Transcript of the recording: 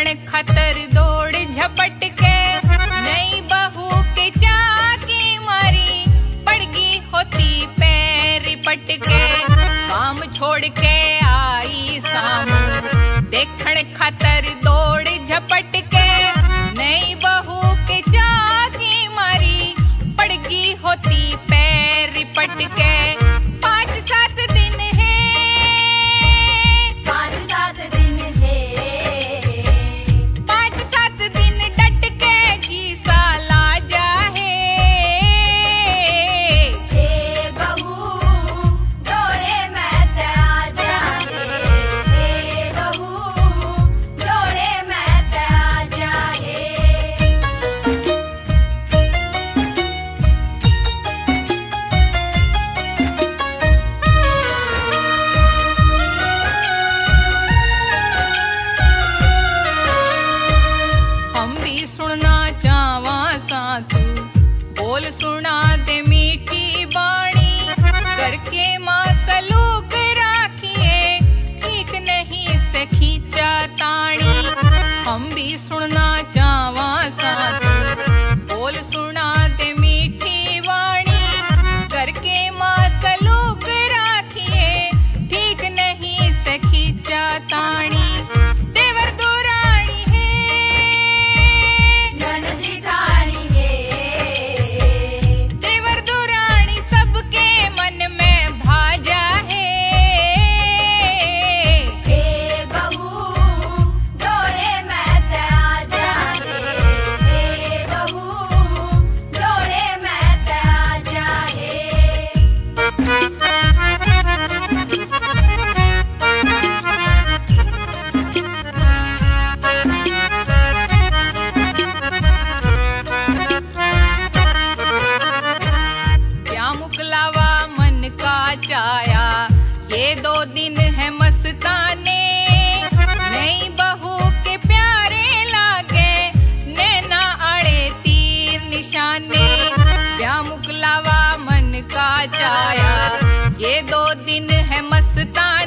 देखण खातर दौड़ झपट के नई बहू के चाकी मारी पड़गी होती पैर पट के काम छोड़ के आई सामू देखण खातर दौड़ झपट के नई बहू के चाकी मारी पड़गी होती पैर पट के 5-7 दिन है 5-7 दिन है 5-7 दिन डट के जी साला जाहे हे बहू जोड़े मैं ते आ जाए हे बहू जोड़े मैं ते आ जाए हम भी सुनना चाहवा सा तू बोल सुना दे मीठी बाणी करके माँ सलूक राखिए ठीक नहीं से खींचा ताणी हम भी सुनना चाहवा सा तू बोल सुना दे मीठी बाणी करके माँ सलूक राखिए ठीक नहीं से खींचा ताणी देवर दुरानी है नन जिठानी है देवर दुरानी सबके मन में भाजा है हे बहू जोड़े मैं ते आ जाए हे बहू जोड़े मैं ते आ जाए क्या मुकलावा मन का चाया ये 2 दिन है मस्ताने नई बहू के प्यारे लागे नैना अड़े तीर निशाने क्या मुकलावा मन का चाया ये 2 दिन है मस्ताने